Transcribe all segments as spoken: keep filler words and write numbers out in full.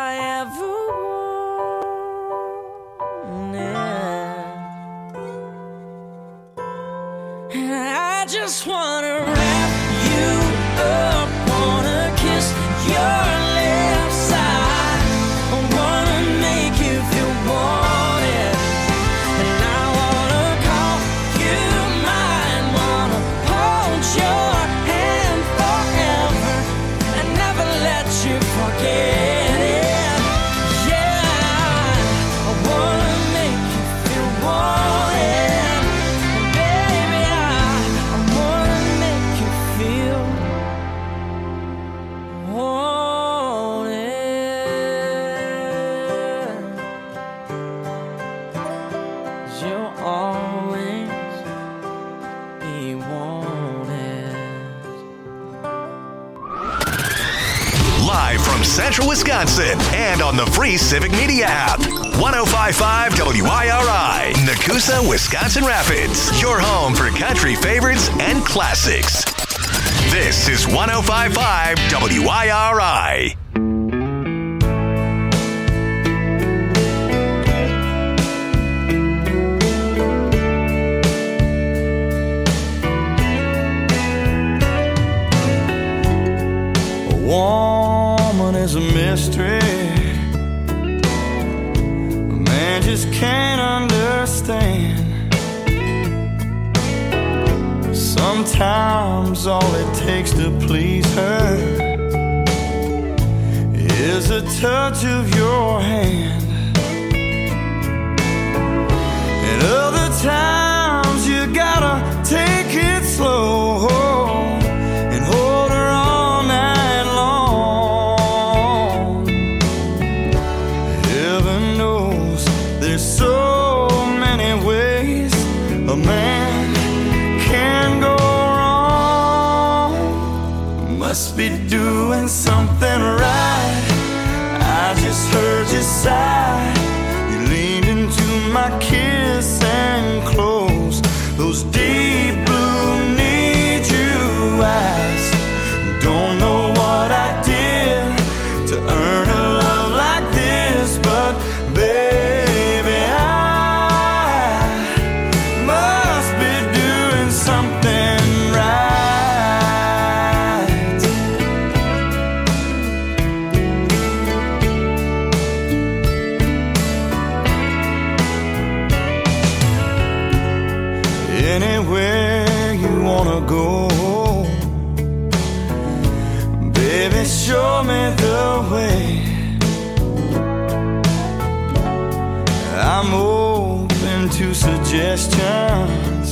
I ever wanted. I just wanna wrap you up, wanna kiss your left side, I wanna make you feel wanted, and I wanna call you mine, wanna hold your hand forever and never let you forget it. Yeah, I wanna make you feel wanted, and baby I, I wanna make you feel wanted. 'Cause you'll always be wanted. Live from Central Wisconsin and on the free Civic Media app. one oh five point five W I R I, Nakusa, Wisconsin Rapids. Your home for country favorites and classics. This is one oh five point five W I R I. A woman is a mystery a man just can't understand. Sometimes all it takes to please her is a touch of your hand. And other times you gotta take it slow and hold her all night long. Heaven knows there's so many ways a man can go wrong. Must be doing something right. I just heard you sigh. You leaned into my kiss and closed those deep blue need you eyes. Don't know what I did to earn a love like this, but baby I must be doing something right. Anywhere you wanna go, baby, show me the way. I'm open to suggestions,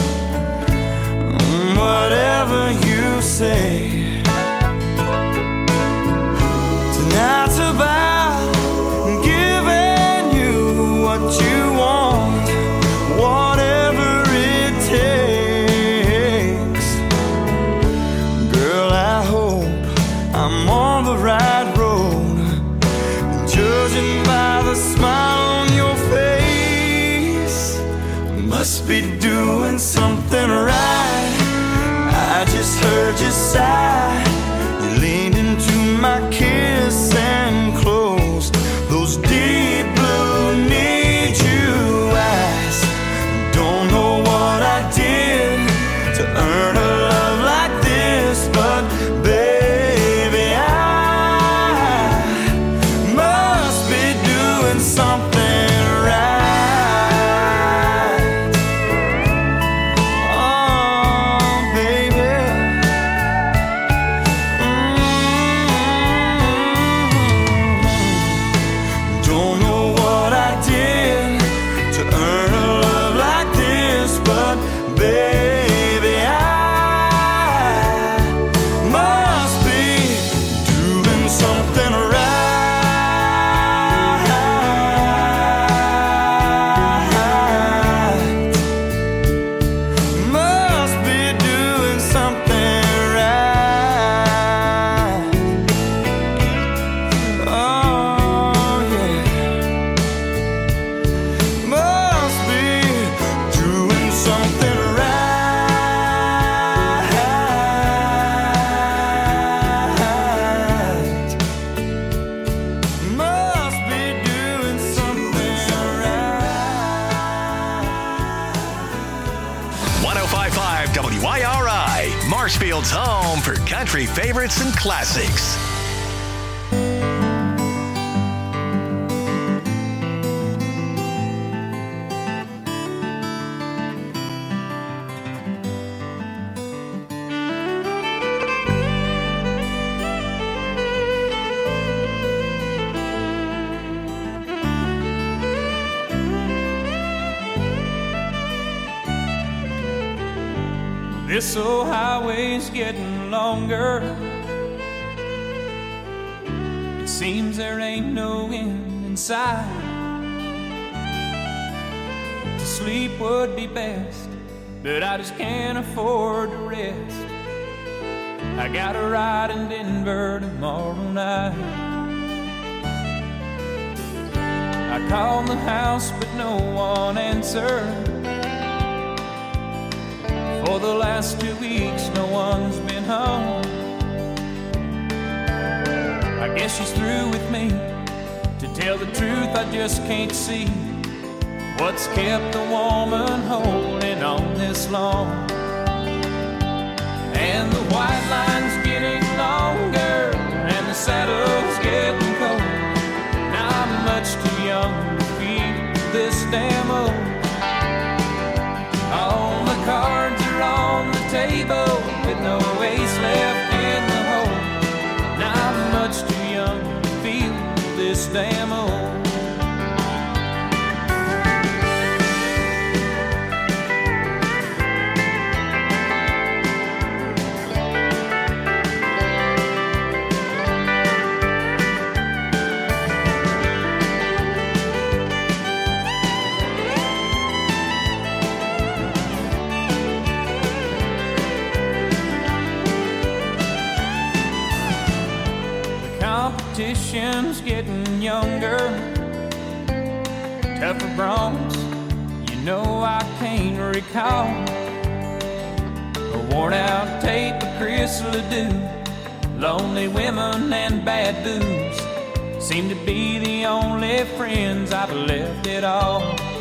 whatever you say. Tonight's about giving you what you want, whatever it takes. Girl, I hope I'm on the right road, judging by the smile on your face. Must be doing something right. I just heard you sigh. You leaned into my kiss and closed those deep blue need you eyes. Don't know what I did to earn a love like this, but baby I must be doing something right. Oh baby, Bakersfield's home for country favorites and classics. This old highway's getting longer. It seems there ain't no end in sight. To sleep would be best, but I just can't afford to rest. I got a ride in Denver tomorrow night. I called the house, but no one answered. For the last two weeks, no one's been home. I guess she's through with me. To tell the truth, I just can't see what's kept the woman holding on this long. And the white line's getting longer, and the saddle's getting cold. Now I'm much too young to feel this damn old. All the cards are on the table with no ace left in the hole. Now I'm much too young to feel this damn old. Competition's getting younger, tougher broncs, you know I can't recall. A worn out tape of Chris Ledoux, lonely women and bad booze seem to be the only friends I've left at all.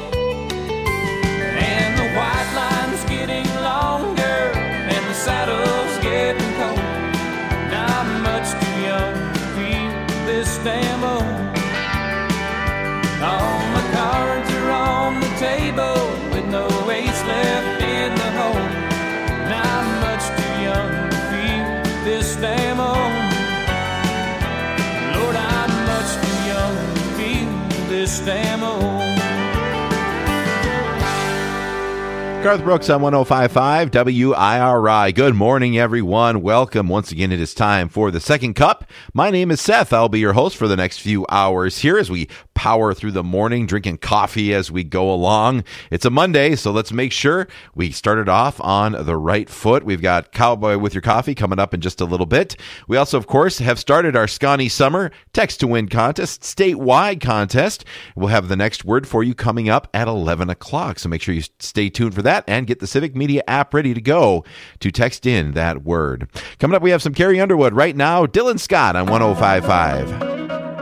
And the white line's getting longer, and the saddle's getting cold. Now I'm much too young this damn old. All my cards are on the table with no ace left in the hole. Now I'm much too young to feel this damn old. Lord, I'm much too young to feel this damn old. Garth Brooks on one oh five point five W I R I. Good morning, everyone. Welcome. Once again, it is time for the second cup. My name is Seth. I'll be your host for the next few hours here as we power through the morning, drinking coffee as we go along. It's a Monday, so let's make sure we started off on the right foot. We've got Cowboy with Your Coffee coming up in just a little bit. We also, of course, have started our Scotty Summer Text to Win contest, statewide contest. We'll have the next word for you coming up at eleven o'clock, so make sure you stay tuned for that and get the Civic Media app ready to go to text in that word. Coming up, we have some Carrie Underwood. Right now, Dylan Scott on one oh five point five.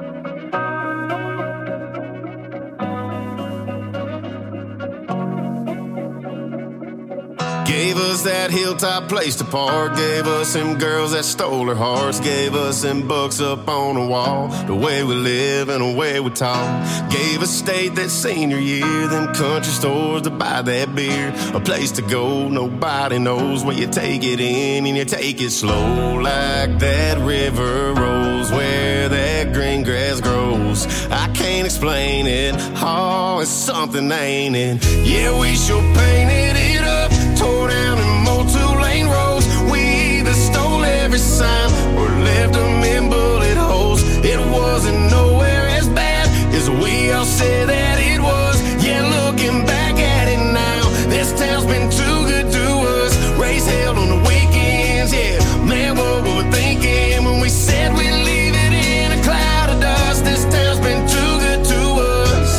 Gave us that hilltop place to park. Gave us them girls that stole our hearts. Gave us them books up on the wall. The way we live and the way we talk. Gave us state that senior year. Them country stores to buy that beer. A place to go, nobody knows where you take it in and you take it slow. Like that river rolls where that green grass grows. I can't explain it. Oh, it's something, ain't it? Yeah, we sure painted it up. Tore down and mowed two-lane roads. We either stole every sign or left them in bullet holes. It wasn't nowhere as bad as we all said that it was. Yeah, looking back at it now, this town's been too good to us. Race held on the weekends, yeah. Man, what were we thinking when we said we'd leave it in a cloud of dust? This town's been too good to us.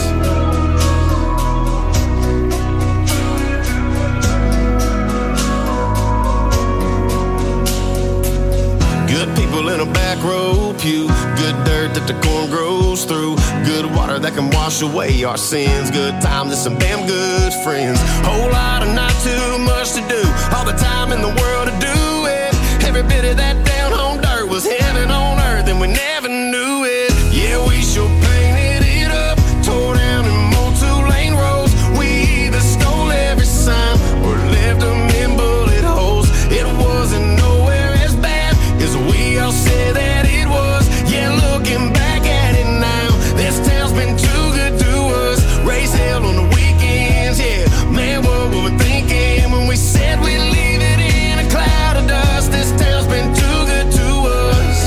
Good people in a back row pew. Good dirt that the corn grows through. Good water that can wash away our sins. Good times and some damn good friends. Whole lot of not too much to do. All the time in the world to do it. Every bit of that down home dirt was heaven on earth, and we never knew it. Yeah, we sure painted it up, tore down and mowed two-lane roads. We either stole every sign or left them in bullet holes. It wasn't nowhere as bad as we all said that it was. Yeah, looking back at it now, this town's been too good to us. Raise hell on the weekends, yeah. Man, what were we thinking when we said we'd leave it in a cloud of dust? This town's been too good to us.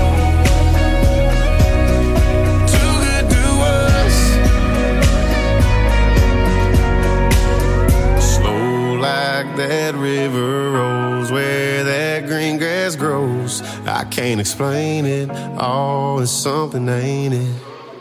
Too good to us. Slow like that river rolls where that green grass grows. I can't explain it. Oh, it's something, ain't it?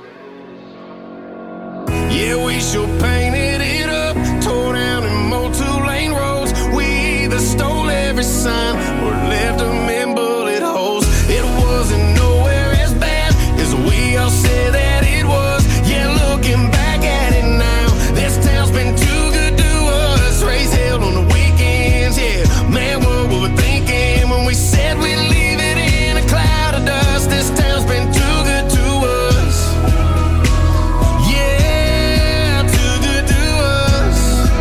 Yeah, we sure painted it up, tore down and mowed two-lane roads. We either stole every sign or left them in bullet holes. It wasn't nowhere as bad as we all said that it was. Yeah, looking back at it now, this town's been too good to us. Raise hell on the weekends, yeah. Man, what were we thinking when we said we'd leave it in a cloud of dust? This town's been too good to us. Yeah, too good to us.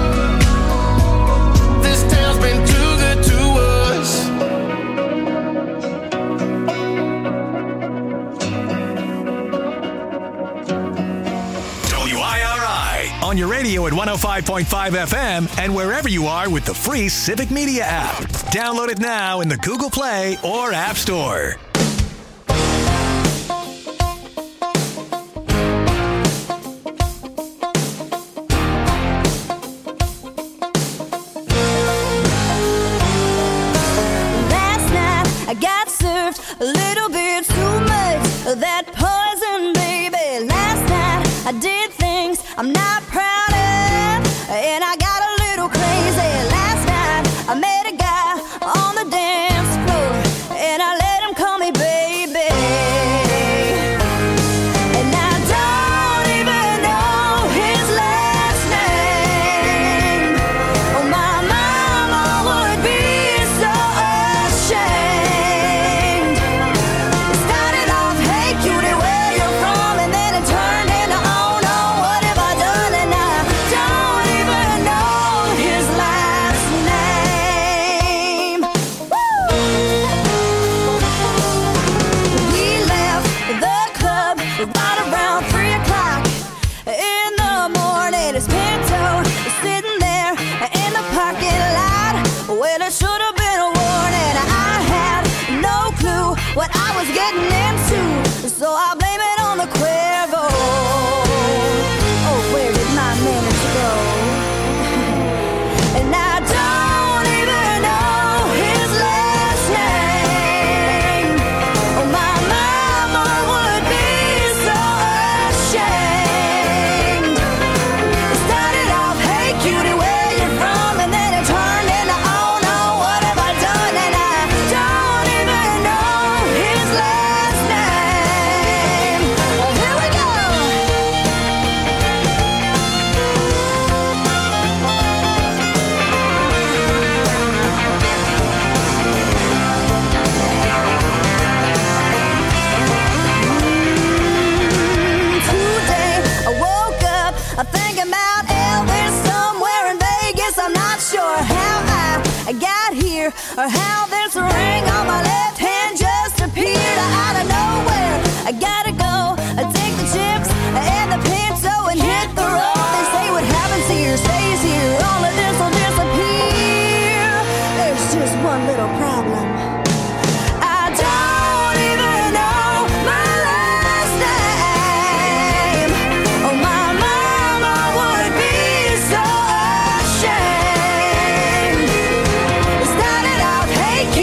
This town's been too good to us. W I R I on your radio at one oh five point five F M and wherever you are with the free Civic Media app. Download it now in the Google Play or App Store. Last night I got served a little bit too much of that poison, baby. Last night I did things I'm not proud of, and I got a little crazy. Last night I met a guy on the dance floor, and I let him call me baby. And I don't even know his last name. Oh, my mama would be so ashamed. It started off, hey cutie, where you from? And then it turned into, oh no, what have I done? And I don't even know his last name. Woo! We left the club right around three o'clock in the morning. His Pinto is sitting there in the parking lot. Well, it should have been a warning. I had no clue what I was getting into, so I blame it on the Cuervo. Oh, where did my minutes go? And I don't even know his last name. Oh, my mama would be so ashamed. It started off, hey cutie, where you from? And then it turned into, oh no, what have I done? And I don't even know his last name. Oh, here we go. Today I woke up I'm thinking about Elvis somewhere in Vegas. I'm not sure how I got here or how this ring on my left hand just appeared out of nowhere. I gotta go take the chips and the Pinto and hit the road. They say what happens here stays here. All of this will disappear. There's just one little problem. I don't even know my last name. Oh, my mama would be so ashamed. It started out, hey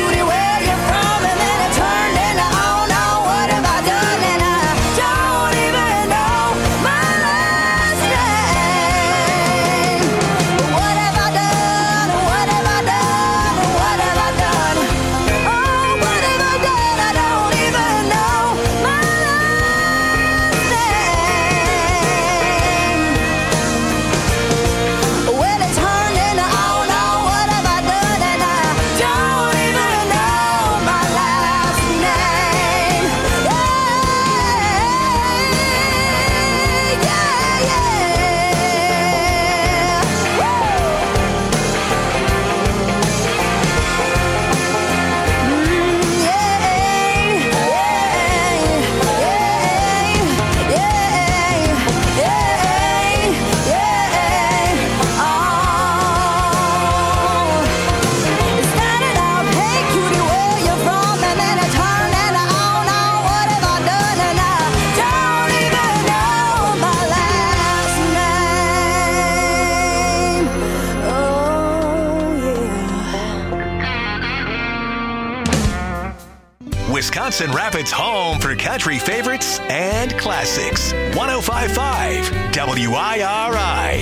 Wisconsin Rapids' home for country favorites and classics. one oh five point five W I R I.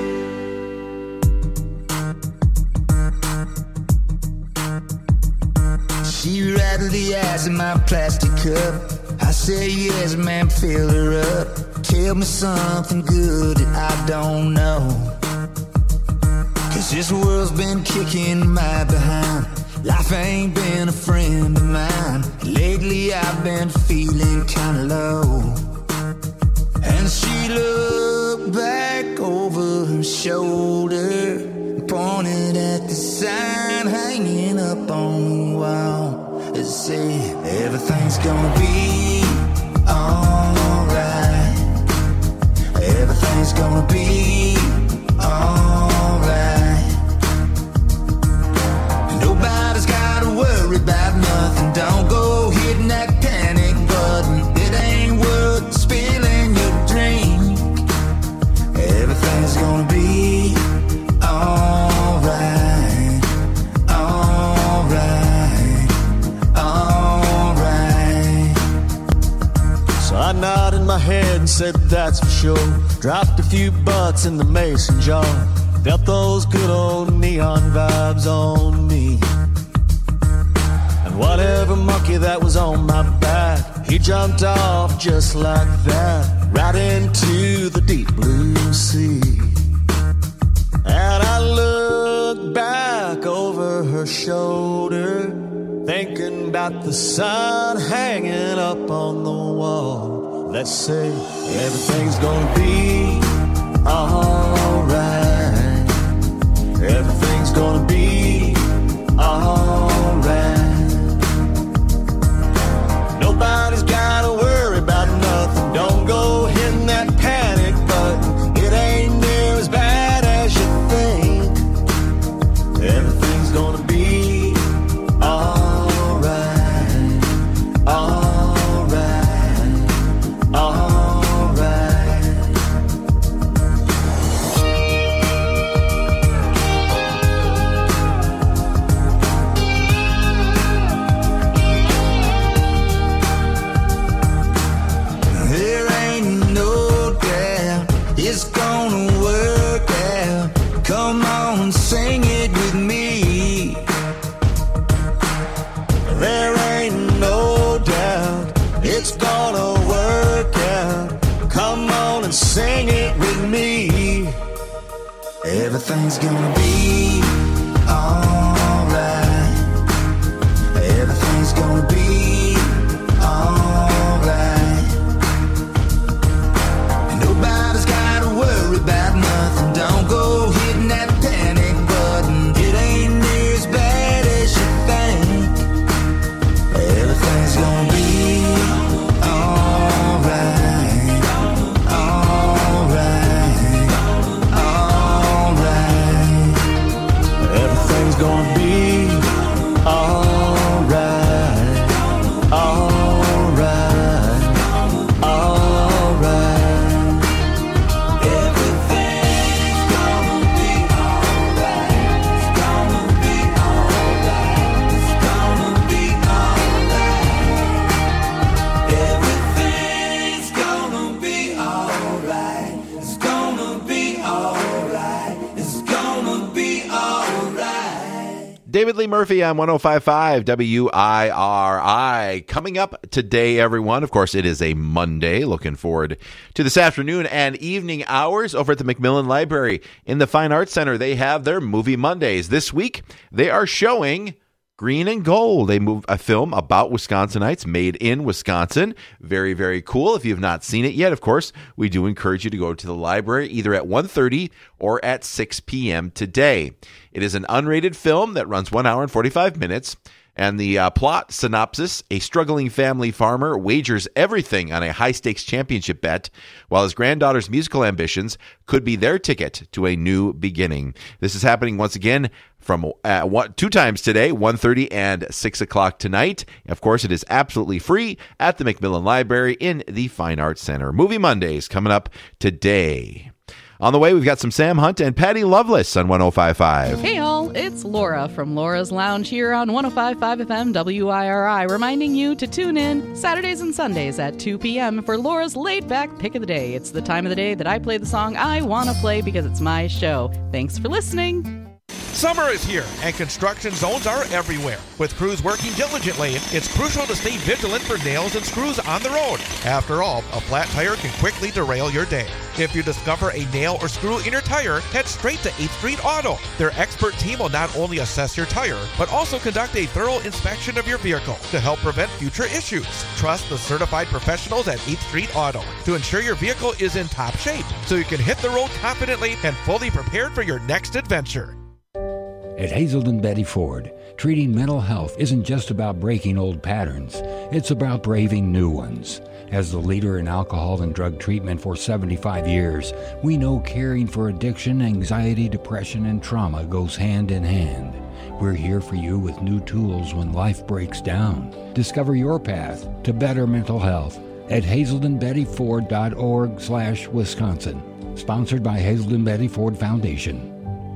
She rattled the ice in my plastic cup. I said yes, man, fill her up. Tell me something good that I don't know. Cause this world's been kicking my behind. Life ain't been a friend of mine. Lately I've been feeling kinda low. And she looked back over her shoulder, pointed at the sign hanging up on the wall. It said, everything's gonna be alright. Everything's gonna be alright. Nobody's gotta worry about nothing. Don't go hitting that panic button. It ain't worth spilling your drink. Everything's gonna be alright. Alright. Alright. So I nodded my head and said that's for sure. Dropped a few bucks in the mason jar. Felt those good old neon vibes on me. And whatever monkey that was on my back, he jumped off just like that, right into the deep blue sea. And I looked back over her shoulder, thinking about the sign hanging up on the wall. Let's say everything's gonna be alright. Everything's gonna be alright. Nobody's gotta worry about nothing. Don't go hitting that panic button. It ain't near as bad as you think. Everything's gonna be alright. Alright. Alright. It's gonna work out. Come on, sing it with me. There ain't no doubt. It's gonna work out. Come on and sing it with me. Everything's gonna be alright. Everything's gonna be alright. Nobody's gotta worry about nothing. Don't go hitting that panic button. It ain't near as bad as you think. Everything's gonna be alright. Alright. Alright. Everything's gonna be alright. Alright. Alright. David Lee Murphy on one oh five point five W I R I. Coming up today, everyone. Of course, it is a Monday. Looking forward to this afternoon and evening hours over at the Macmillan Library in the Fine Arts Center. They have their Movie Mondays. This week, they are showing Green and Gold, a, move, a film about Wisconsinites made in Wisconsin. Very, very cool. If you have not seen it yet, of course, we do encourage you to go to the library either at one thirty or at six p.m. today. It is an unrated film that runs one hour and forty-five minutes. And the uh, plot synopsis: a struggling family farmer wagers everything on a high-stakes championship bet, while his granddaughter's musical ambitions could be their ticket to a new beginning. This is happening once again from uh, one, two times today, one thirty and six o'clock tonight. Of course, it is absolutely free at the Macmillan Library in the Fine Arts Center. Movie Mondays coming up today. On the way, we've got some Sam Hunt and Patty Loveless on one oh five point five. Hey all, it's Laura from Laura's Lounge here on one oh five point five F M W I R I, reminding you to tune in Saturdays and Sundays at two p.m. for Laura's laid-back pick of the day. It's the time of the day that I play the song I want to play because it's my show. Thanks for listening. Summer is here, and construction zones are everywhere. With crews working diligently, it's crucial to stay vigilant for nails and screws on the road. After all, a flat tire can quickly derail your day. If you discover a nail or screw in your tire, head straight to eighth Street Auto. Their expert team will not only assess your tire, but also conduct a thorough inspection of your vehicle to help prevent future issues. Trust the certified professionals at eighth Street Auto to ensure your vehicle is in top shape, so you can hit the road confidently and fully prepared for your next adventure. At Hazelden Betty Ford, treating mental health isn't just about breaking old patterns. It's about braving new ones. As the leader in alcohol and drug treatment for seventy-five years, we know caring for addiction, anxiety, depression, and trauma goes hand in hand. We're here for you with new tools when life breaks down. Discover your path to better mental health at hazelden betty ford dot org slash Wisconsin. Sponsored by Hazelden Betty Ford Foundation.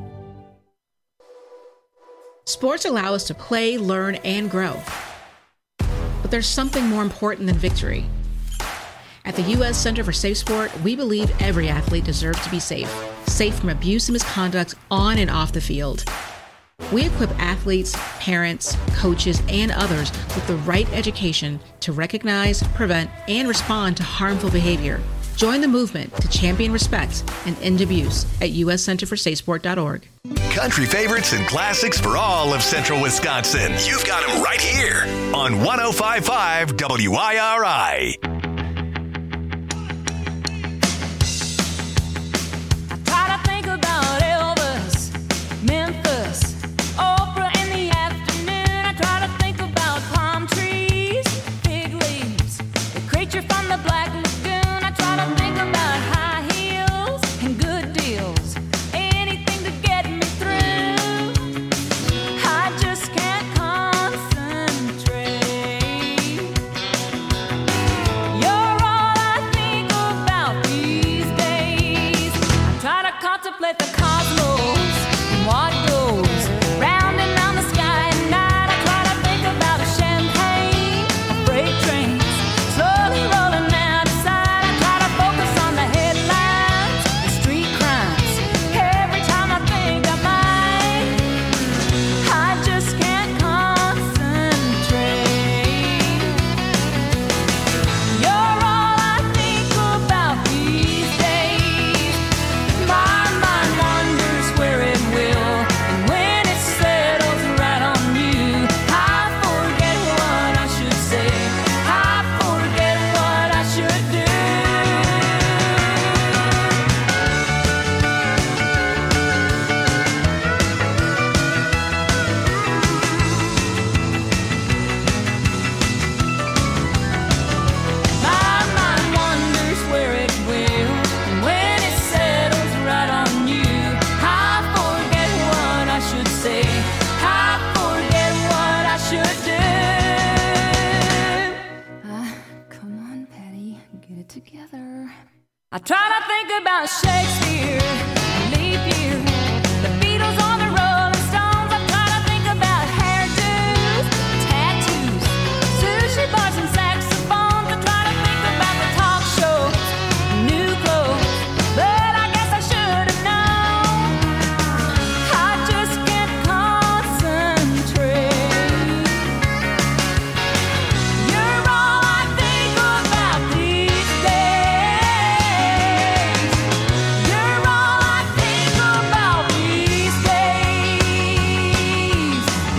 Sports allow us to play, learn, and grow. But there's something more important than victory. At the U S Center for Safe Sport, we believe every athlete deserves to be safe. Safe from abuse and misconduct on and off the field. We equip athletes, parents, coaches, and others with the right education to recognize, prevent, and respond to harmful behavior. Join the movement to champion respect and end abuse at u s center for safe sport dot org. Country favorites and classics for all of Central Wisconsin. You've got them right here on one oh five point five W I R I. I try to think about Elvis, Memphis, Oprah in the afternoon. I try to think about palm trees, fig leaves, the creature from the Black Lagoon. I try to think about high heels and good deals, anything to get me through. I just can't concentrate. You're all I think about these days. I try to contemplate the cosmos and what goes round and round the sky at night. I try to think about a champagne, a freight train, slowly rolling out of sight. I try to focus on the headlines, the street crimes. Every time I think I might, I just can't concentrate. You're all I think about these days. My mind wanders where it will, and when it settles right on you, I forget what I should say. I forget what I should do. My mind wanders where it will, and when it settles right on you, I forget what I should say. I forget what I should do. Ah, come on, Patty, get it together. I try to think about Shakespeare, leap year, the Beatles on the Rolling Stones. I try to think about hairdos, tattoos, sushi bars and saxophones. I try to think about the talk shows, new clothes, but I guess I should have known. I just can't concentrate. You're all I think about these days. You're all I think about these days.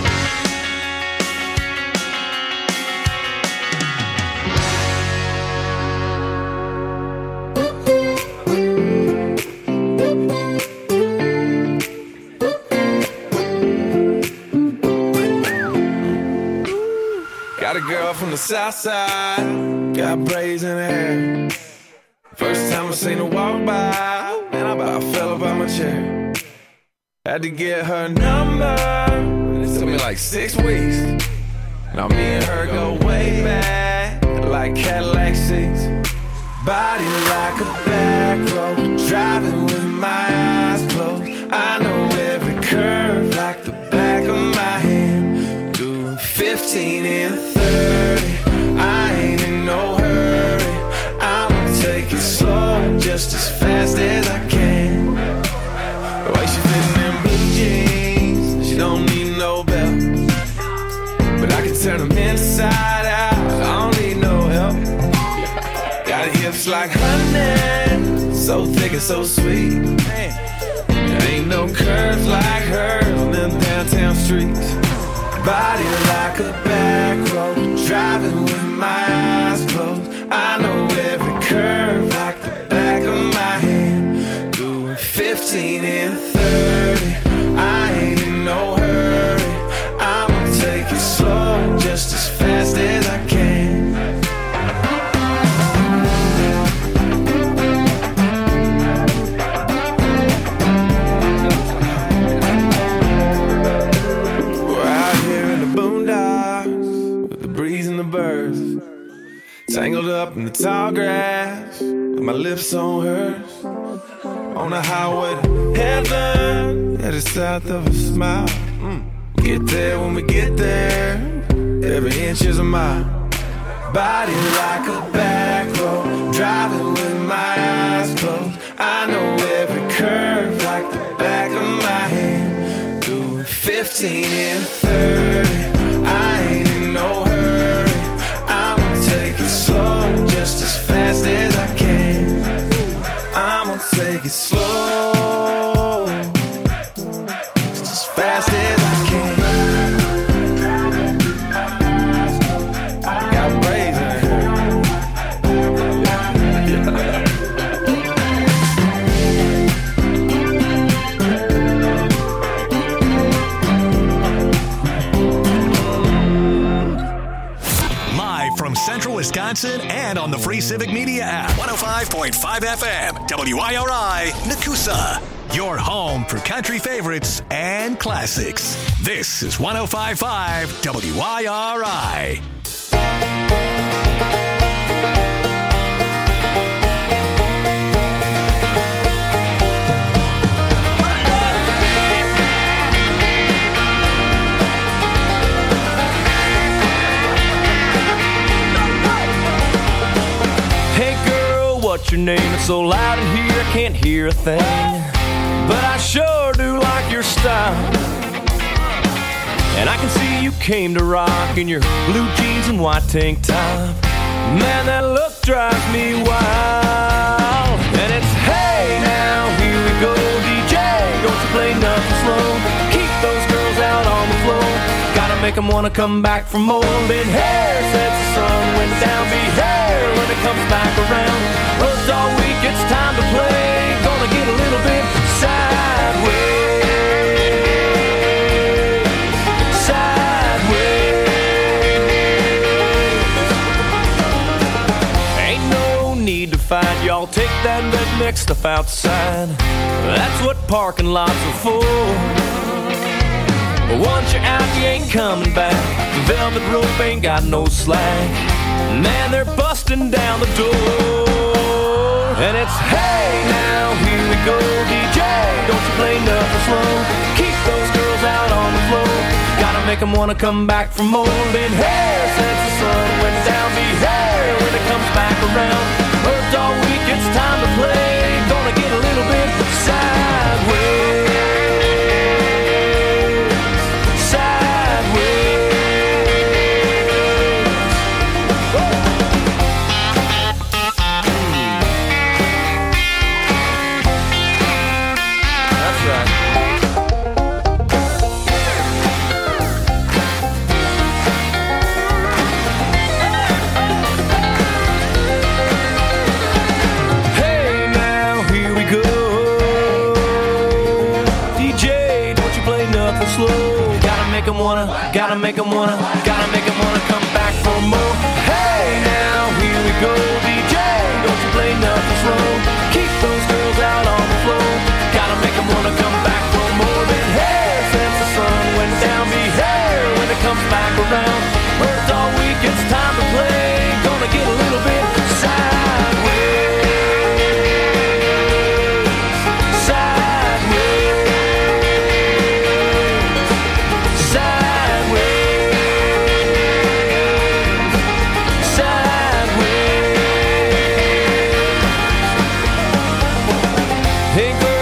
Got a girl from the south side, got braids in her hair. First time I seen her walk by, man, I about fell up out my chair. Had to get her number, and it took me like six weeks. Now me and her go way back, like Cadillac seats. Body like a back road, driving with my skin, so thick and so sweet. There ain't no curves like hers on them downtown streets. Body like a back road, driving with my eyes closed. I know every curve like the back of my hand. Doing fifteen and thirty, I ain't in no hurry. I'ma take it slow, just as fast as I can. We're out here in the boondocks with the breeze and the birds, tangled up in the tall grass with my lips on hers. On the highway to heaven, headed south of a smile. Mm. Get there when we get there, every inch is a mile. Body like a back road, driving with my eyes closed. I know every curve like the back of my hand. Doing fifteen and thirty, I ain't in no hurry. I'ma take it slow, just as fast as I can. I'ma take it slow, just as fast as I can. I got braids in Live from Central Wisconsin and on the free Civic Media app. one oh five point five F M, W I R I, Nakusa. Your home for country favorites and classics. This is one oh five point five W I R I. What's your name? It's so loud in here I can't hear a thing, but I sure do like your style. And I can see you came to rock in your blue jeans and white tank top. Man, that look drives me wild. And it's hey now, here we go, D J, don't you play nothing slow. Keep those girls out on the floor, gotta make them wanna come back for more. Been hair since the sun went down, be hair when it comes back around. Worked all week, it's time to play. Gonna get a little bit sideways, sideways. Ain't no need to fight, y'all take that redneck stuff outside. That's what parking lots are for. But once you're out, you ain't coming back. The velvet rope ain't got no slack. Man, they're busting down the door. And it's hey now, here we go, D J, don't you play nothing slow. Keep those girls out on the floor, gotta make them wanna come back for more. Been hair since the sun went down, be hair when it comes back around. Worked all week, it's time to play. Gonna get a little bit sideways. Wanna, gotta make them wanna, gotta make them wanna come back for more. Hey now, here we go, D J, don't you play nothing slow. Keep those girls out on the floor, gotta make them wanna come back for more. Been hair since the sun went down, be hair when it comes back around. Worked all week, it's time to play. Gonna get a little bit sideways.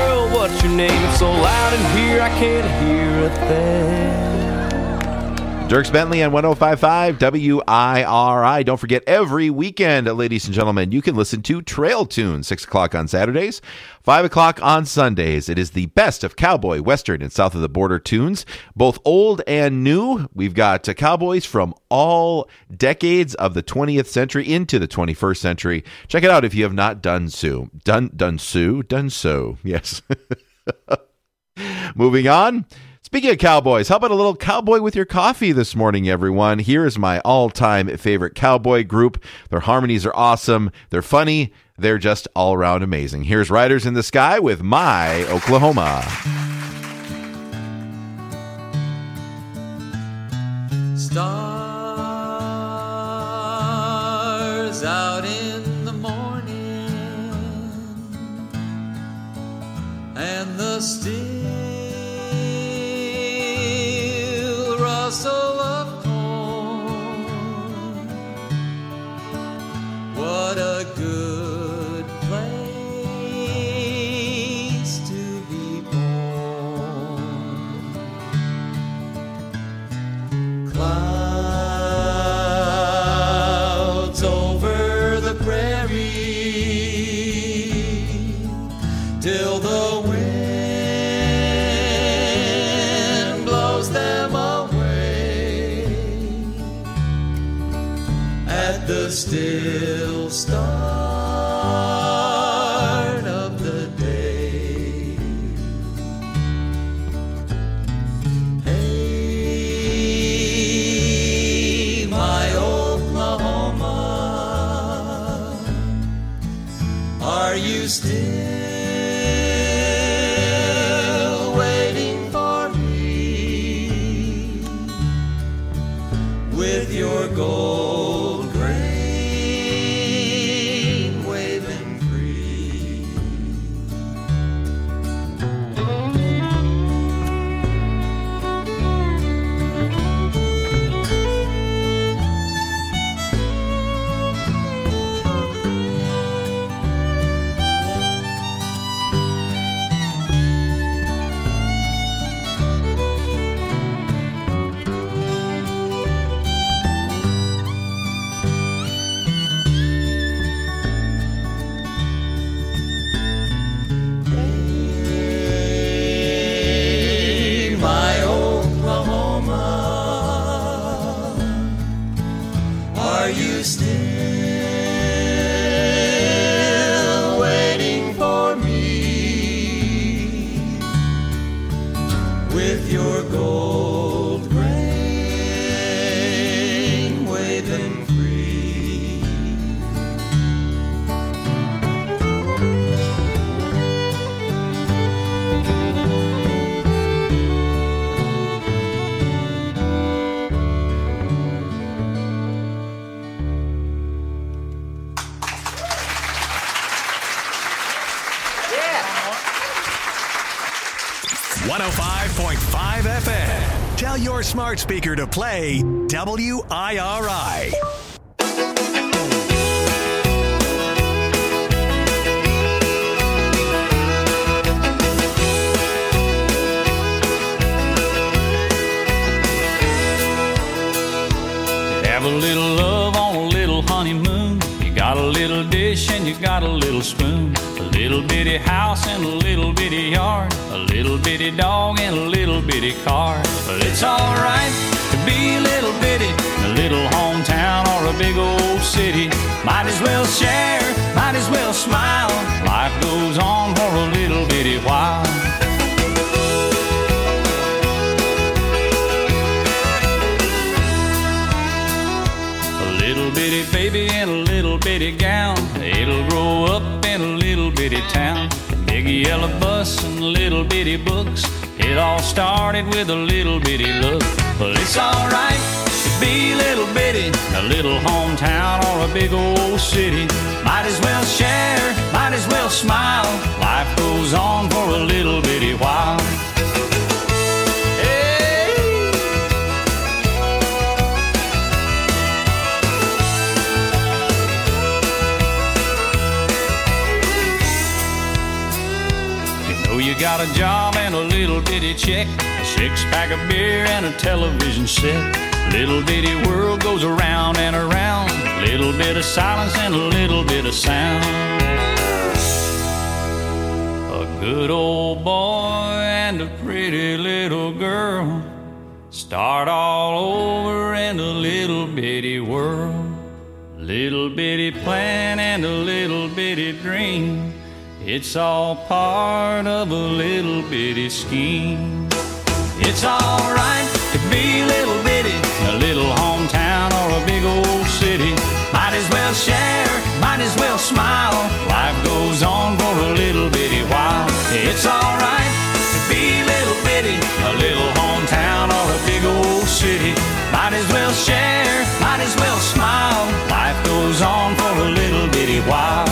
So loud in here I can't hear a thing. Dierks Bentley on one oh five point five W I R I. Don't forget, every weekend, ladies and gentlemen, you can listen to Trail Tunes, six o'clock on Saturdays, five o'clock on Sundays. It is the best of cowboy, western, and south of the border tunes, both old and new. We've got uh, cowboys from all decades of the twentieth century into the twenty-first century. Check it out if you have not done so. Done, done so? Done so, yes. Moving on. Speaking of cowboys, how about a little cowboy with your coffee this morning, everyone? Here is my all-time favorite cowboy group. Their harmonies are awesome. They're funny. They're just all-around amazing. Here's Riders in the Sky with My Oklahoma. Stars out in the morning and the still rustle of corn. What a good place to be born. Clouds over the prairie till the wind blows them away at the still start of the day. Hey, my Oklahoma, are you still waiting for me with your gold grain waving free? Hey, my Oklahoma, are you still waiting for me with your gold grain waving free? one oh five point five F M. Tell your smart speaker to play W I R I. Have a little love on a little honeymoon. You got a little dish and you got a little spoon. A little bitty house and a little bitty yard. A little bitty dog and a little bitty car. But it's alright to be a little bitty in a little hometown or a big old city. Might as well share, might as well smile. Life goes on for a little bitty while. A little bitty baby in a little bitty gown. It'll grow up in a little bitty town. Big yellow bus and little bitty books. It all started with a little bitty look. Well, it's alright to be a little bitty in a little hometown or a big old city. Might as well share, might as well smile. Life goes on for a little bitty while. You got a job and a little bitty check, a six-pack of beer and a television set. Little bitty world goes around and around. Little bit of silence and a little bit of sound. A good old boy and a pretty little girl start all over in a little bitty world. Little bitty plan and a little bitty dream. It's all part of a little bitty scheme. It's alright to be little bitty in a little hometown or a big old city. Might as well share, might as well smile. Life goes on for a little bitty while. It's alright to be little bitty in a little hometown or a big old city. Might as well share, might as well smile. Life goes on for a little bitty while.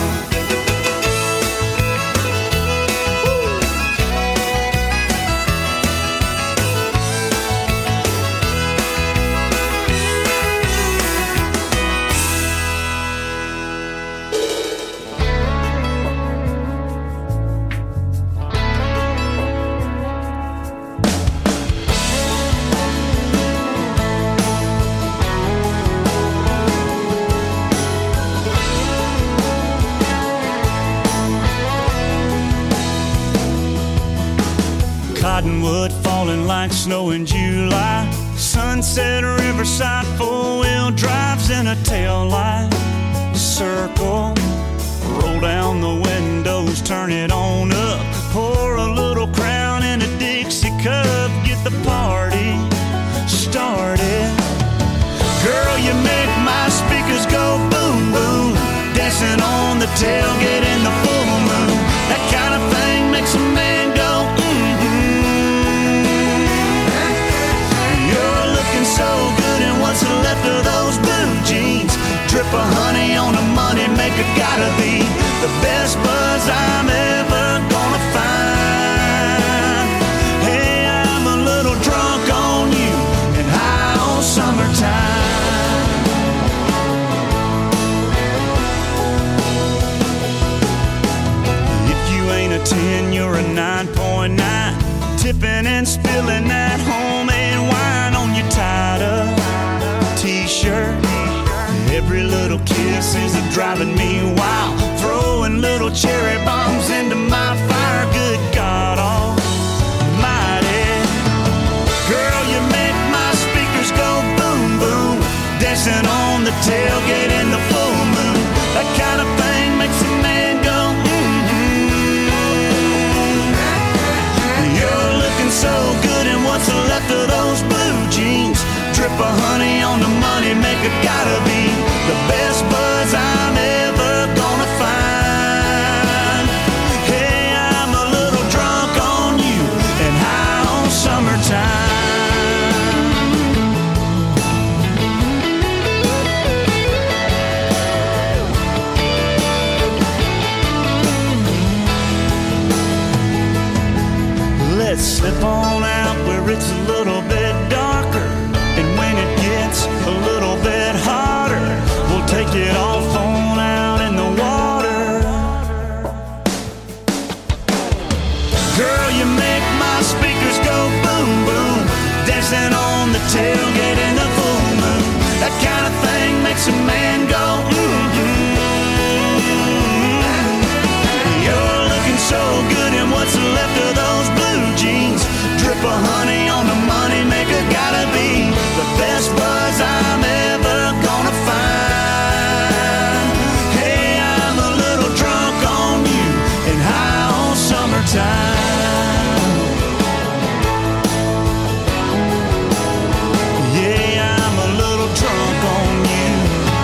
Cottonwood falling like snow in July. Sunset Riverside, four-wheel drives in a tail light. Circle, roll down the windows, turn it on up. Pour a little Crown in a Dixie cup. Get the party started. Girl, you make my speakers go boom, boom. Dancing on the tailgate in the full moon. That kind of thing makes a man go so good, and what's left of those blue jeans? Drip of honey on a money maker, gotta be the best buzz I'm ever gonna find. Hey, I'm a little drunk on you and high on summertime. If you ain't a ten, you're a nine point nine. Tipping and spilling that homemade wine on your tied-up t-shirt. Every little kiss is a driving me wild. Throwing little cherry bombs into my fire. Good God almighty. Girl, you make my speakers go boom, boom. Dancing on the tailgate in the full moon. That kind of thing makes a man go so good, and what's left of those blue jeans? Drip of honey on the money maker, gotta be the best buzz I'm ever gonna find. Hey, I'm a little drunk on you and high on summertime. Let's slip on out where it's a little bit darker, and when it gets a little bit hotter, we'll take it off on out in the water. Girl, you make my speakers go boom, boom. Dancing on the tailgate in the full moon. That kind of thing makes a man go mm-hmm. You're looking so good, and what's left of those blue jeans? Drip of honey on the money maker, gotta be the best buzz I'm ever gonna find. Hey, I'm a little drunk on you and high on summertime. Yeah, I'm a little drunk on you.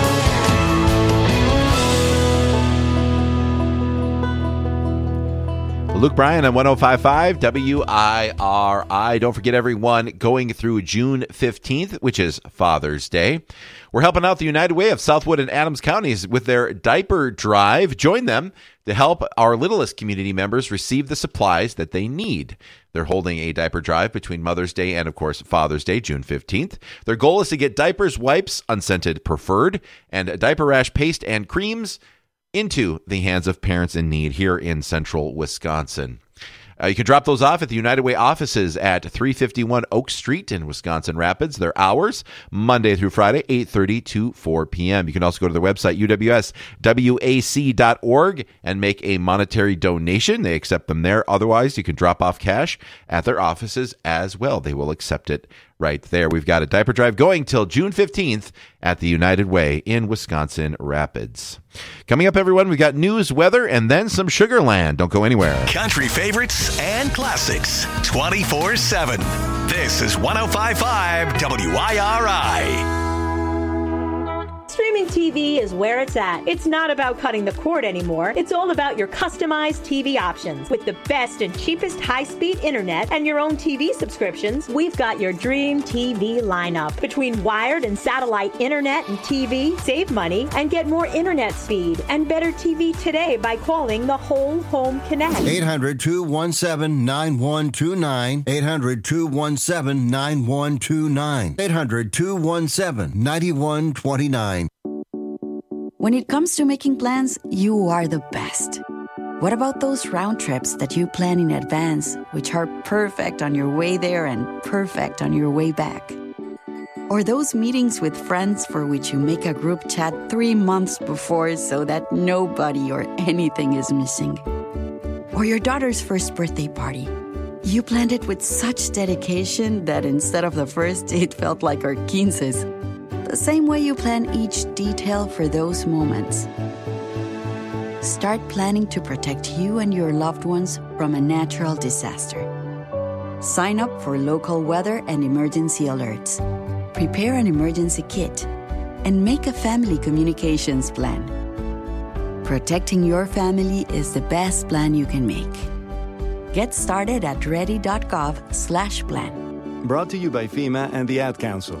Luke Bryan on one oh five point five W I R I. Don't forget, everyone, going through June fifteenth, which is Father's Day. We're helping out the United Way of Southwood and Adams counties with their diaper drive. Join them to help our littlest community members receive the supplies that they need. They're holding a diaper drive between Mother's Day and, of course, Father's Day, June fifteenth. Their goal is to get diapers, wipes, unscented preferred, and diaper rash paste and creams into the hands of parents in need here in central Wisconsin. Uh, you can drop those off at the United Way offices at three fifty-one Oak Street in Wisconsin Rapids. Their hours, Monday through Friday, eight thirty to four p.m. You can also go to their website, U W S W A C dot org, and make a monetary donation. They accept them there. Otherwise, you can drop off cash at their offices as well. They will accept it right there. We've got a diaper drive going till June fifteenth at the United Way in Wisconsin Rapids. Coming up, everyone, we've got news, weather, and then some Sugarland. Don't go anywhere. Country favorites and classics twenty-four seven. This is one oh five point five W I R I. Streaming T V is where it's at. It's not about cutting the cord anymore. It's all about your customized T V options. With the best and cheapest high-speed internet and your own T V subscriptions, we've got your dream T V lineup. Between wired and satellite internet and T V, save money and get more internet speed and better T V today by calling the Whole Home Connect. eight hundred, two one seven, nine one two nine. eight hundred, two one seven, nine one two nine. eight hundred, two one seven, nine one two nine. When it comes to making plans, you are the best. What about those round trips that you plan in advance, which are perfect on your way there and perfect on your way back? Or those meetings with friends for which you make a group chat three months before so that nobody or anything is missing? Or your daughter's first birthday party. You planned it with such dedication that instead of the first, it felt like our quinces. The same way you plan each detail for those moments. Start planning to protect you and your loved ones from a natural disaster. Sign up for local weather and emergency alerts. Prepare an emergency kit. And make a family communications plan. Protecting your family is the best plan you can make. Get started at ready.gov slash plan. Brought to you by FEMA and the Ad Council.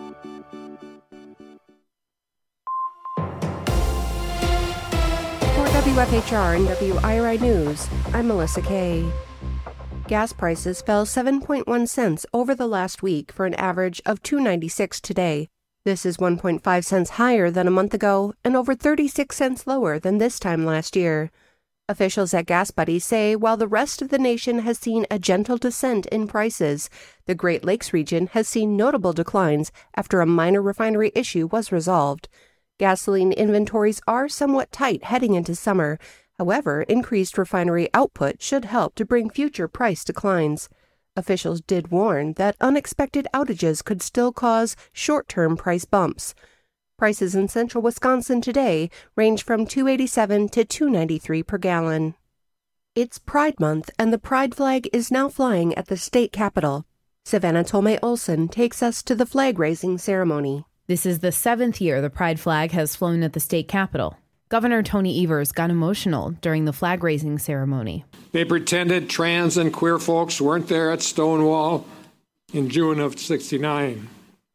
W F H R and W I R I News, I'm Melissa Kay. Gas prices fell seven point one cents over the last week for an average of two dollars and ninety-six cents today. This is one point five cents higher than a month ago and over thirty-six cents lower than this time last year. Officials at Gas Buddy say while the rest of the nation has seen a gentle descent in prices, the Great Lakes region has seen notable declines after a minor refinery issue was resolved. Gasoline inventories are somewhat tight heading into summer. However, increased refinery output should help to bring future price declines. Officials did warn that unexpected outages could still cause short-term price bumps. Prices in central Wisconsin today range from two dollars and eighty-seven cents to two dollars and ninety-three cents per gallon. It's Pride Month, and the Pride flag is now flying at the state capitol. Savannah Tomei Olson takes us to the flag-raising ceremony. This is the seventh year the Pride flag has flown at the state capitol. Governor Tony Evers got emotional during the flag-raising ceremony. They pretended trans and queer folks weren't there at Stonewall in June of sixty-nine.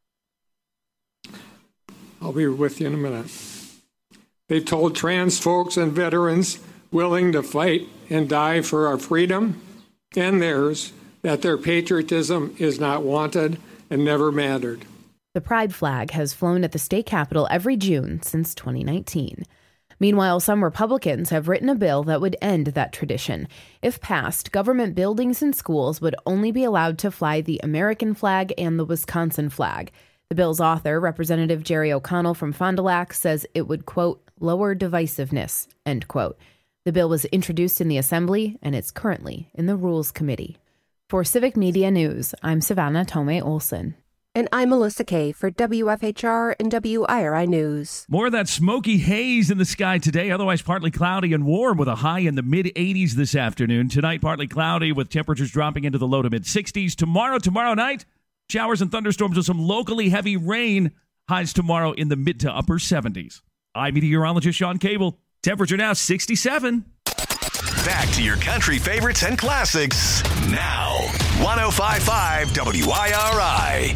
I'll be with you in a minute. They told trans folks and veterans willing to fight and die for our freedom and theirs that their patriotism is not wanted and never mattered. The Pride flag has flown at the state capitol every June since twenty nineteen. Meanwhile, some Republicans have written a bill that would end that tradition. If passed, government buildings and schools would only be allowed to fly the American flag and the Wisconsin flag. The bill's author, Representative Jerry O'Connell from Fond du Lac, says it would, quote, lower divisiveness, end quote. The bill was introduced in the Assembly, and it's currently in the Rules Committee. For Civic Media News, I'm Savannah Tomei Olson. And I'm Melissa Kay for W F H R and W I R I News. More of that smoky haze in the sky today, otherwise partly cloudy and warm with a high in the mid-eighties this afternoon. Tonight, partly cloudy with temperatures dropping into the low to mid-sixties. Tomorrow, tomorrow night, showers and thunderstorms with some locally heavy rain. Highs tomorrow in the mid to upper seventies. I'm meteorologist Sean Cable. Temperature now sixty-seven. Back to your country favorites and classics now. one oh five point five W I R I.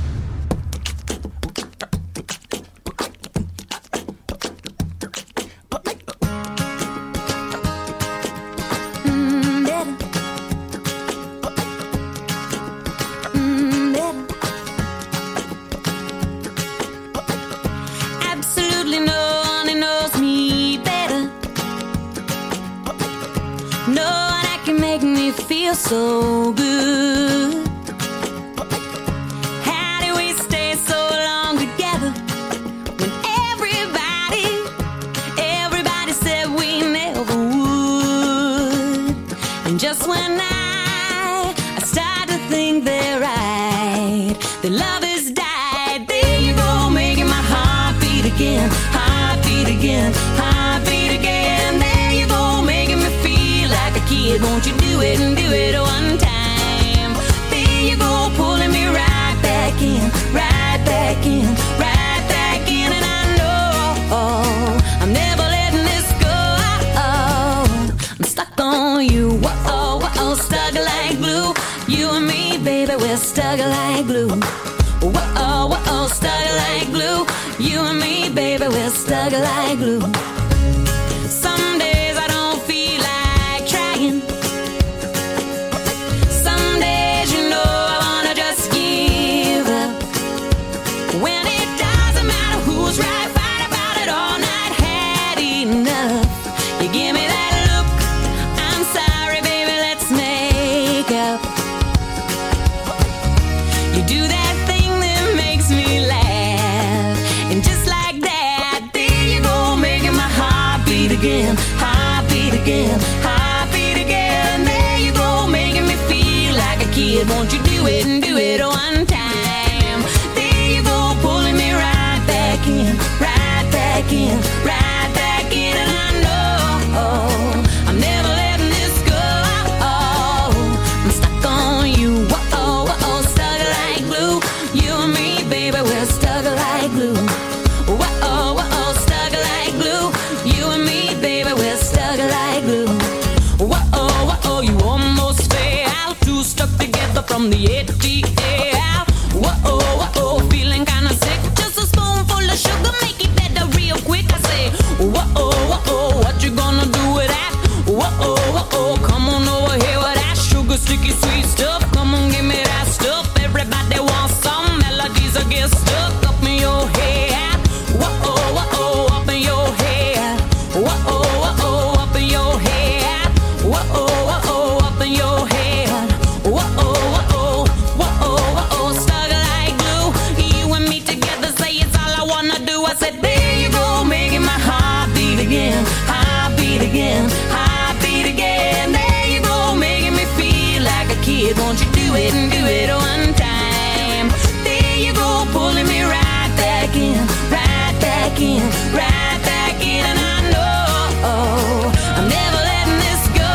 No one that can make me me feel so good. How do we stay so long together when everybody, everybody said we never would? And just when I, I start to think they're right, the love has died. There you go, making my heart beat again, heart beat again, heart beat again. There you go, making me feel like a kid. Won't you do it and do it one time? There you go, pulling me right back in, right back in, right back in. And I know I'm never letting this go. I'm stuck on you, whoa, whoa, stuck like glue. You and me, baby, we're stuck like glue. Whoa, whoa, stuck like glue. You and me, baby, we're stuck like glue. Some days I don't feel like trying. Some days, you know, I wanna just give up. When it doesn't matter who's right, fight about it all night. Had enough. You give me that look. I'm sorry, baby, let's make up. You do that thing that makes me laugh. And just like that, there you go, making my heart beat again, heart beat again, heart beat again. There you go, making me feel like a kid. Won't you do it and do it one time? There you go, pulling me right back in, right back in, right back in. And I know I'm never letting this go. I'm stuck on you, whoa, whoa, stuck like glue. You and me, baby, we're stuck like glue. Whoa, whoa, stuck like glue. You and me, baby, we're stuck like glue. Whoa, whoa, you almost fell. Two stuck together from the A T L. Whoa, whoa, feeling kinda sick. Just a spoonful of sugar, make it better real quick. I say, whoa, whoa, what you gonna do with that? Whoa, whoa, come on over here with that sugar, sticky, sweet stuff. Come on, give me that stuff. Everybody wants some melodies that get stuck up in your head. Whoa, whoa, up in your head. Whoa, whoa, up in your head. Whoa, whoa, up in your head. Whoa, whoa, whoa, stuck like glue. You and me together, say it's all I wanna do. I said, there you go, making my heart beat again, heart beat again, heart beat again. There you go, making me feel like a kid. Won't you do it and do it one time? There you go, pulling me right back in, right back in, right back in. And I know I'm never letting this go.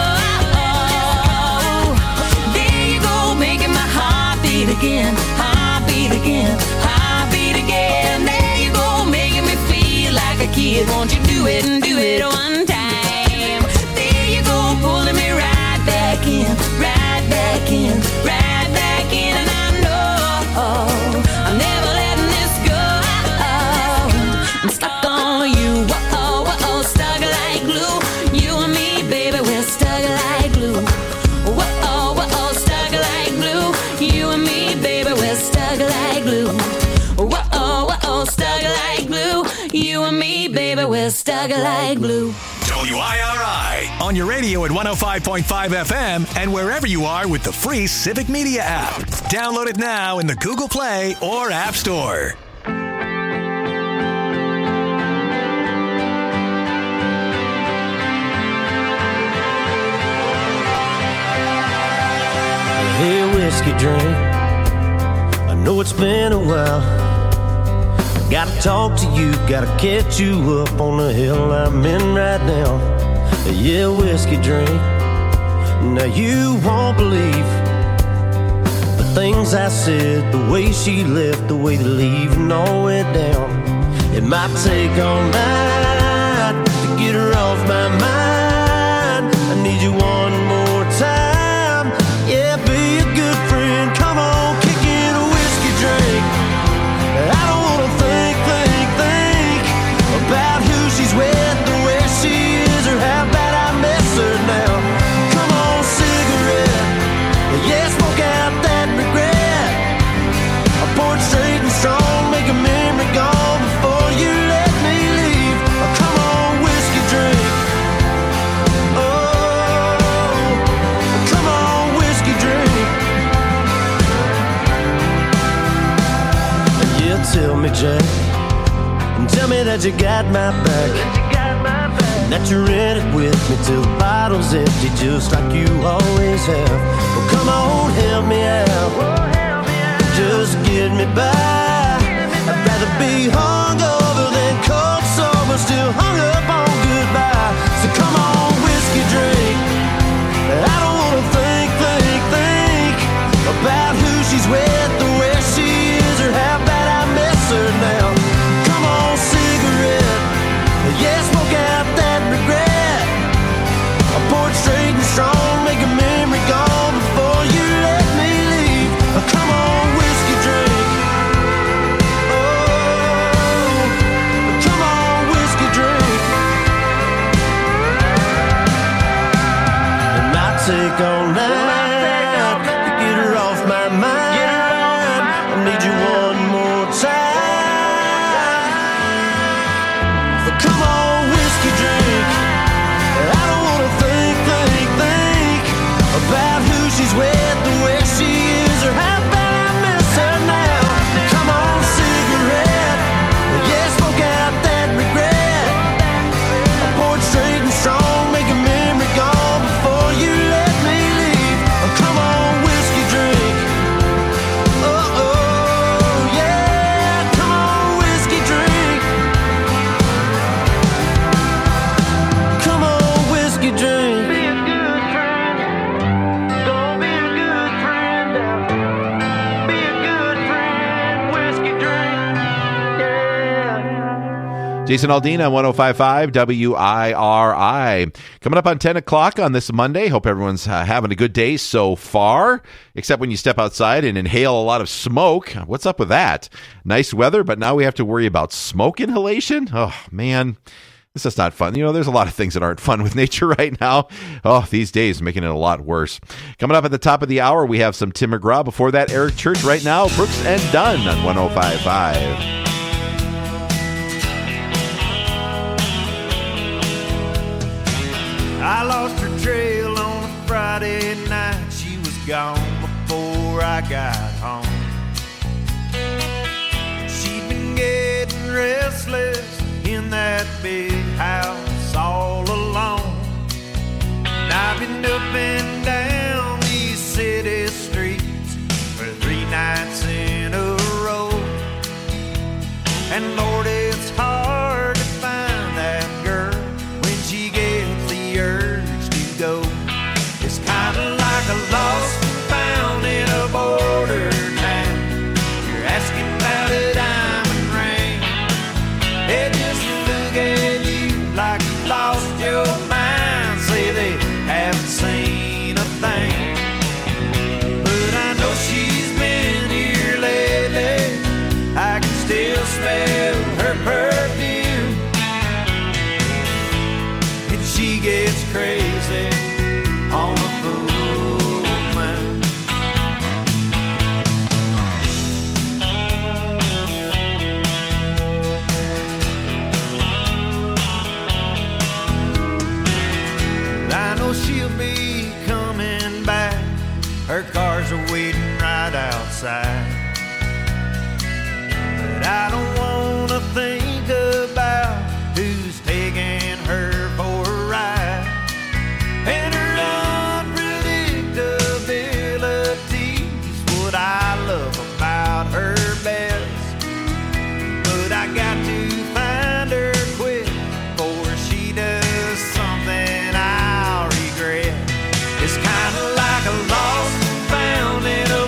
There you go, making my heart beat again, heart beat again, heart beat again. There you go, making me feel like a kid. Won't you do it and do it one time? There you go, pulling me right back in, right back in, right back in. And I know I'm never letting this go. I'm stuck on you, whoa, whoa, stuck like glue. You and me, baby, we're stuck like glue. Whoa, whoa, stuck like glue. You and me, baby, we're stuck like glue. Whoa, whoa, stuck like glue. You and me, baby, we're stuck like glue. W I R I on your radio at one oh five point five F M and wherever you are with the free Civic Media app. Download it now in the Google Play or App Store. Hey, whiskey drink, I know it's been a while. Gotta talk to you, gotta catch you up on the hill I'm in right now. Yeah, whiskey drink, now you won't believe the things I said, the way she left, the way the leaving all went down. It might take all night to get her off my mind. I need you one more time. Yeah, be a good friend. Come on, kick in a whiskey drink. I don't wanna think, think, think about who she's with or where she is or how bad I miss her now. Come on, cigarette. Yeah, smoke out that regret. I pour it straight and strong, make a memory gone before you let me leave. Oh, come on, whiskey drink. Oh, Jack, and tell me that you got my back, that you're in it with me till the bottle's empty, just like you always have. Well, come on, help me out, just get me by. I'd rather be hungover than cold sober, still hung up on goodbye. So come on, whiskey drink. I don't wanna think, think, think about who she's with, or where she is, or how bad I miss her now. Come on, cigarette, yeah, smoke out that regret. I pour it straight and strong, make a memory gone before you let me leave. Come on, whiskey drink. Oh, come on, whiskey drink. And I take all night to get her off my mind. I need you one more time. Come on, whiskey drink. I don't wanna think, think, think about who she's with, or where she is, or how bad I miss her now. Come on, cigarette, yeah, smoke out that regret. I pour it straight and strong, make a memory gone before you let me leave. Come on, whiskey drink. Oh, oh, yeah, come on, whiskey drink. Come on, whiskey drink. Be a good friend. Gonna be a good friend now. Be a good friend. Whiskey drink. Yeah. Jason Aldean on one oh five point five W I R I. Coming up on ten o'clock on this Monday. Hope everyone's uh, having a good day so far, except when you step outside and inhale a lot of smoke. What's up with that? Nice weather, but now we have to worry about smoke inhalation? Oh, man. This is not fun. You know, there's a lot of things that aren't fun with nature right now. Oh, these days, making it a lot worse. Coming up at the top of the hour, we have some Tim McGraw. Before that, Eric Church. Right now, Brooks and Dunn on one oh five point five. I lost her trail on a Friday night. She was gone before I got home. She'd been getting restless in that big house all alone. And I've been up and down these city streets for three nights in a row. And Lord, it's hard to find that girl when she gets the urge to go. It's kind of like a lost and found in a border town. You're asking about a diamond ring. They just look at you like you lost your mind. Say they haven't seen a thing. But I know she's been here lately. I can still smell her perfume. And she gets crazy on the full moon. I know she'll be coming back. Her cars are waiting right outside. But I don't wanna think about who's taking her for a ride. And her unpredictability's what I love about her best. But I got to find her quick before she does something I'll regret. It's kinda like a lost and found in a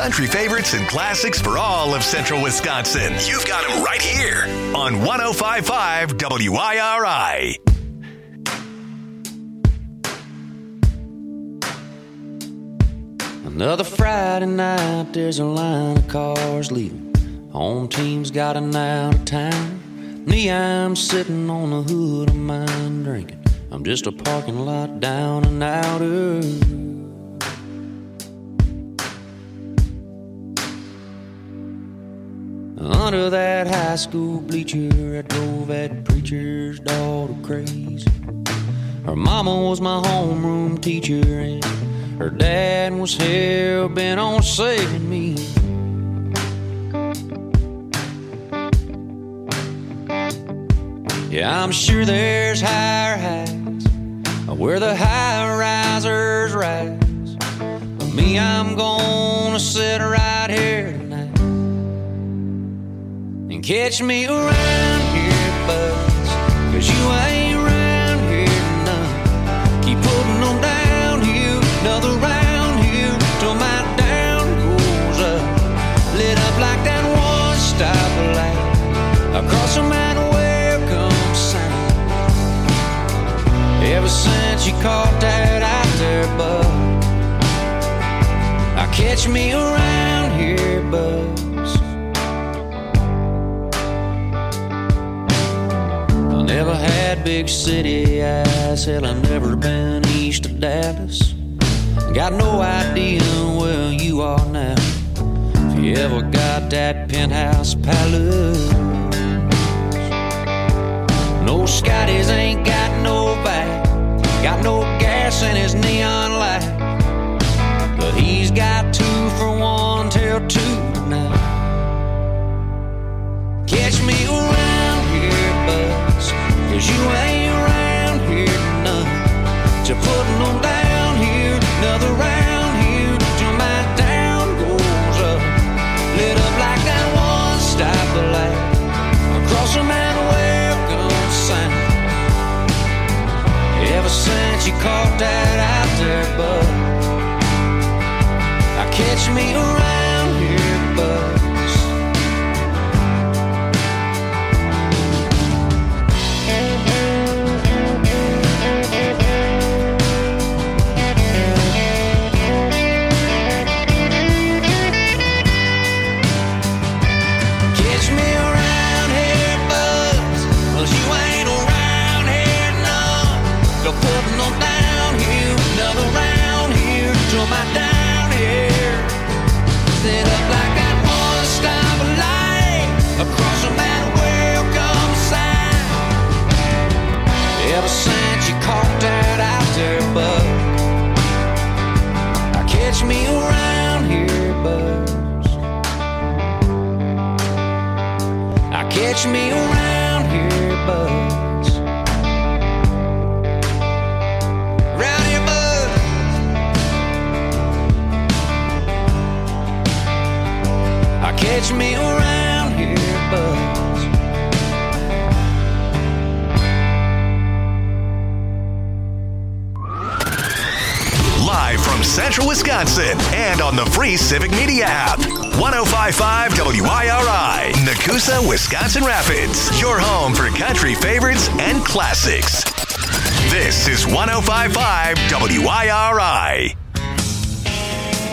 country favorites and classics for all of central Wisconsin. You've got them right here on one oh five point five W I R I. Another Friday night, there's a line of cars leaving. Home team's got an out of town. Me, I'm sitting on the hood of mine drinking. I'm just a parking lot down and outer. Under that high school bleacher, I drove that preacher's daughter crazy. Her mama was my homeroom teacher, and her dad was hell bent on saving me. Yeah, I'm sure there's higher heights where the high risers rise, but me, I'm gonna sit right here tonight and catch me around here, buzz, 'cause you ain't around here none. Keep putting them down here, another round here, till my down goes up, lit up like that one stoplight across the mountain. Ever since you caught that out there, bud, I catch me around here, buzz. I never had big city eyes, hell, I've never been east of Dallas. Got no idea where you are now, if you ever got that penthouse palace. No Scotties ain't got no back, got no gas in his neon light, but he's got two for one till two tonight. Catch me around here, buzz, 'cause you ain't around here none. To putting them down here, another round here, till my down goes up, lit up like that one stoplight across the mountain. Ever since you caught that out there, bud, I catch me around here, buzz. Catch me around here, buzz, 'cause you ain't around here none. Go putting them down here, another round here, till my down here, set up like that one stoplight across the mountain. Welcome sign. Ever since you caught that out there, bud, I catch me around here, buzz. I catch me around here, buzz. Catch me around here, buzz. Live from Central Wisconsin and on the free Civic Media app. one oh five point five W I R I, Nakusa, Wisconsin Rapids. Your home for country favorites and classics. This is one oh five point five W I R I.